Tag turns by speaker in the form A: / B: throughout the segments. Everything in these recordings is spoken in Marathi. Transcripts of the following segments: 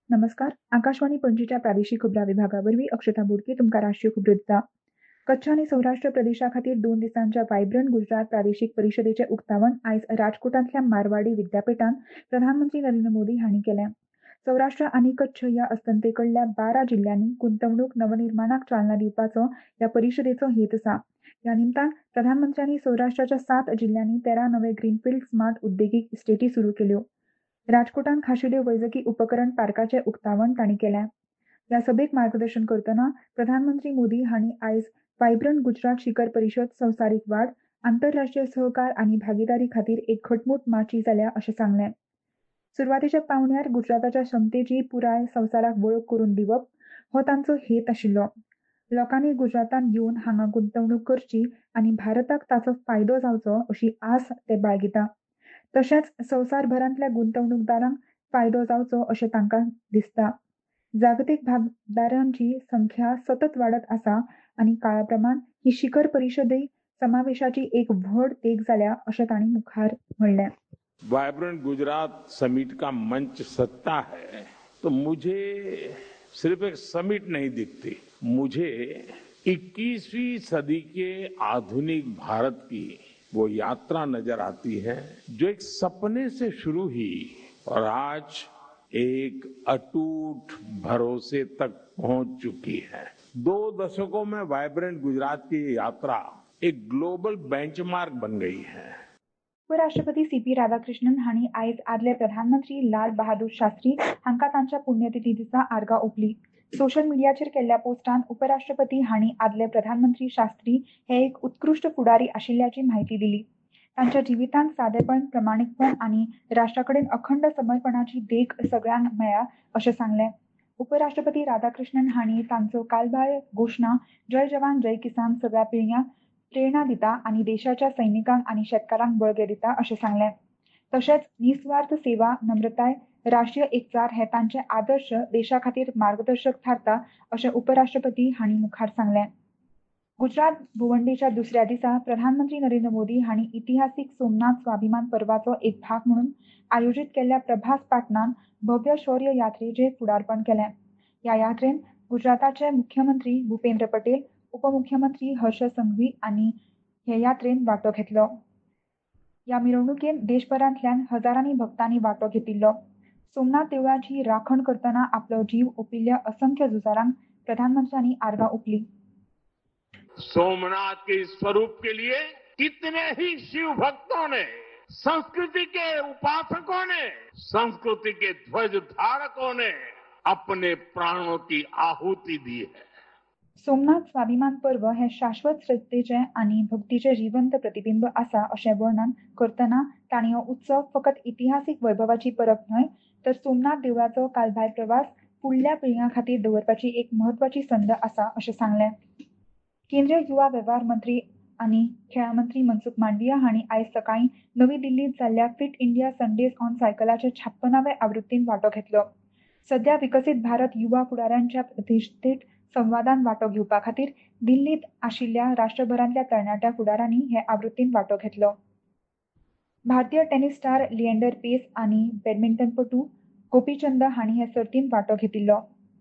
A: नमस्कार. आकाशवाणी पणजीच्या प्रादेशीक खबरां विभागावरवीं अक्षता बोडके तुमकां राष्ट्रीय खबरो दिता. कच्छ आनी सौराष्ट्र प्रदेशा खातीर 2 दिसांच्या वायब्रंट गुजरात प्रादेशीक परिशदेचें उक्तावण आयज राजकोटांतल्या मारवाडी विद्यापीठांत प्रधानमंत्री नरेंद्र मोदी हांणी केलें. सौराष्ट्र आनी कच्छ ह्या अस्तंतेकडल्या 12 जिल्ल्यांनी गुंतवणूक नवनिर्माणाक चालना दिवपाचो ह्या परिशदेचो हेत आसा. ह्या निमतान प्रधानमंत्र्यांनी सौराष्ट्राच्या 7 जिल्ल्यांनी 13 नवे ग्रीनफील्ड स्मार्ट उद्देगीक इस्टेटी सुरू केल्यो. राजकोटांत खाशेल्यो वैजकी उपकरण पार्काचें उक्तावण तांणी केलें. ह्या सभेक मार्गदर्शन करतना प्रधानमंत्री मोदी हांणी आयज वायब्रंट गुजरात शिखर परिशद संवसारीक वाड, आंतरराष्ट्रीय सहकार आनी भागीदारी खातीर एक घटमूट माची जाल्या अशें सांगलें. सुरवातेच्या पावण्यार गुजराताच्या क्षमतेची पुराय संवसाराक वळख करून दिवप हो तांचो हेत आशिल्लो. लोकांनी गुजरातांत येवन हांगा गुंतवणूक करची आनी भारताक ताचो फायदो जावचो अशी आस ते बाळगिता. तशेंच संवसारभरांतल्या गुंतवणूकदारांक फायदो जावचो अशें तांकां दिसता. जागतीक भागीदारांची संख्या सतत वाडत आसा आनी काळा प्रमाण ही शिखर परिशदय समावेशाची एक व्हड देख जाल्या अशें तांणी मुखार म्हणलें.
B: वाइब्रेंट गुजरात समिट का मंच सत्ता है तो मुझे सिर्फ एक समिट नहीं दिखती, मुझे 21वीं सदी के आधुनिक भारत की वो यात्रा नजर आती है जो एक सपने से शुरू हुई और आज एक अटूट भरोसे तक पहुंच चुकी है. 2 दशकों में वाइब्रेंट गुजरात की यात्रा एक ग्लोबल बेंचमार्क बन गई है.
A: उपराष्ट्रपती सी.पी. राधाकृष्णन हांणी आयज आदले प्रधानमंत्री लाल बहादूर शास्त्री हांकां तांच्या पुण्यतिथी दिसा आर्गां ओंपलीं. सोशल मिडियाचेर केल्ल्या पोस्टान उपराष्ट्रपती हांणी आदले प्रधानमंत्री शास्त्री हे एक उत्कृश्ट फुडारी आशिल्ल्याची म्हायती दिली. तांच्या जिवितांत सादेपण, प्रामाणीकपण आनी राष्ट्राकडेन अखंड समर्पणाची देख सगळ्यांक मेळ्ळ्या अशें सांगलें. उपराष्ट्रपती राधाकृष्णन हांणी तांचो कालबाह्य घोशणा जय जवान जय किसान सगळ्या पिळग्यांक प्रेरणा दिता आनी देशाच्या सैनिकांक आनी शेतकारांक बळगें दिता अशें सांगलें. तशेंच निस्वार्थ सेवा, नम्रताय, राष्ट्रीय एकचार हे तांचे आदर्श देशा खातीर मार्गदर्शक थारता अशें उपराष्ट्रपती हांणी मुखार सांगलें. गुजरात भोंवडेच्या दुसऱ्या दिसा प्रधानमंत्री नरेंद्र मोदी हांणी इतिहासीक सोमनाथ स्वाभिमान पर्वाचो एक भाग म्हणून आयोजीत केल्ल्या प्रभास पाटणान भव्य शौर्य यात्रेचें फुडारपण केलें. ह्या यात्रेंत गुजराताचे मुख्यमंत्री भूपेंद्र पटेल, उपमुख्यमंत्री हर्ष संघवी आनी हे यात्रेंत वांटो घेतलो. ह्या मिरवणुकेंत देशभरांतल्यान हजारांनी भक्तांनी वांटो घेतिल्लो. सोमनाथ देवळाची राखण करतना आपलो जीव ओंपिल्ल्या असंख्य झुजारांक प्रधानमंत्र्यांनी आर्गां ओंपलीं.
B: सोमनाथ के स्वरूप के लिए कितने ही शिव भक्तों ने, संस्कृति के उपासकों ने, संस्कृति के ध्वज धारकों ने अपने प्राणों की आहुति दी है.
A: सोमनाथ स्वाभिमान पर्व हे शाश्वत श्रद्धेचें आनी भक्तीचें जिवंत प्रतिबिंब आसा अशें वर्णन करतना तांणी हो उत्सव फकत इतिहासीक वैभवाची परब न्हय तर सोमनाथ देवळाचो कालबाह्य प्रवास फुडल्या पिळग्यां खातीर दवरपाची एक म्हत्वाची संद आसा अशें सांगलें. केंद्रीय युवा वेव्हार मंत्री आनी खेळां मंत्री मनसुख मांडविया हांणी आयज सकाळीं नवी दिल्लींत जाल्ल्या फिट इंडिया संडेज ऑन सायकलाचे 56वे आवृत्तींत वांटो घेतलो. सध्या विकसीत भारत युवा फुडाऱ्यांच्या प्रतिश्ठीत संवादांत वांटो घेवपा खातीर दिल्लींत आशिल्ल्या राष्ट्रभरांतल्या तरणाट्या फुडाऱ्यांनी हे आवृत्तींत वांटो घेतलो. भारतीय टेनिस स्टार लिएंडर पेस आनी बॅडमिंटनपटू गोपीचंद हांणी हे सर्तींत वांटो घेतिल्लो.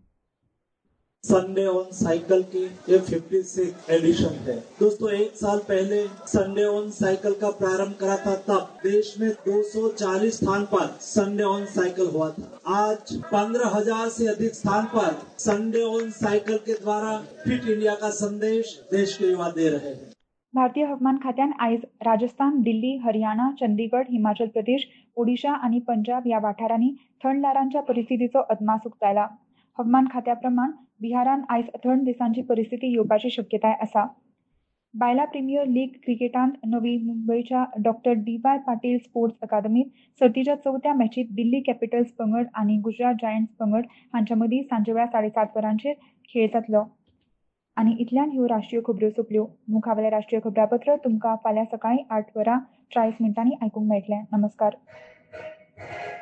C: संडे ऑन साइकिल की ये 56 एडिशन है. दोस्तों, 1 साल पहले संडे ऑन साइकिल का प्रारंभ करा था, तब देश में 240 स्थान पर संडे ऑन साइकिल हुआ था. आज 15,000 से अधिक स्थान पर संडे ऑन साइकिल के द्वारा फिट इंडिया का संदेश देश के युवा दे रहे हैं.
A: भारतीय हवामान खात्यान आयज राजस्थान, दिल्ली, हरियाणा, चंदीगड, हिमाचल प्रदेश, ओडिशा आनी पंजाब ह्या वाठारांनी थंड लारांच्या परिस्थितीचो अदमास उक्तायला. हवामान खात्या प्रमाण बिहारान आयज थंड दिसांची परिस्थिती येवपाची शक्यताय आसा. बायला प्रिमियर लीग क्रिकेटांत नवी मुंबयच्या डॉ. डी.वाय. पाटील स्पोर्ट्स अकादमीत सर्तीच्या 4थ्या मॅचीत दिल्ली कॅपिटल्स पंगड आनी गुजरात जायंट्स पंगड हांच्या मदीं सांजवेळा 7:30 वरांचेर खेळ जातलो. आनी इतल्यान ह्यो राष्ट्रीय खबरो सोंपल्यो. मुखावेलें राष्ट्रीय खबरापत्र तुमकां फाल्यां सकाळीं 8:40 आयकूंक मेळटलें. नमस्कार.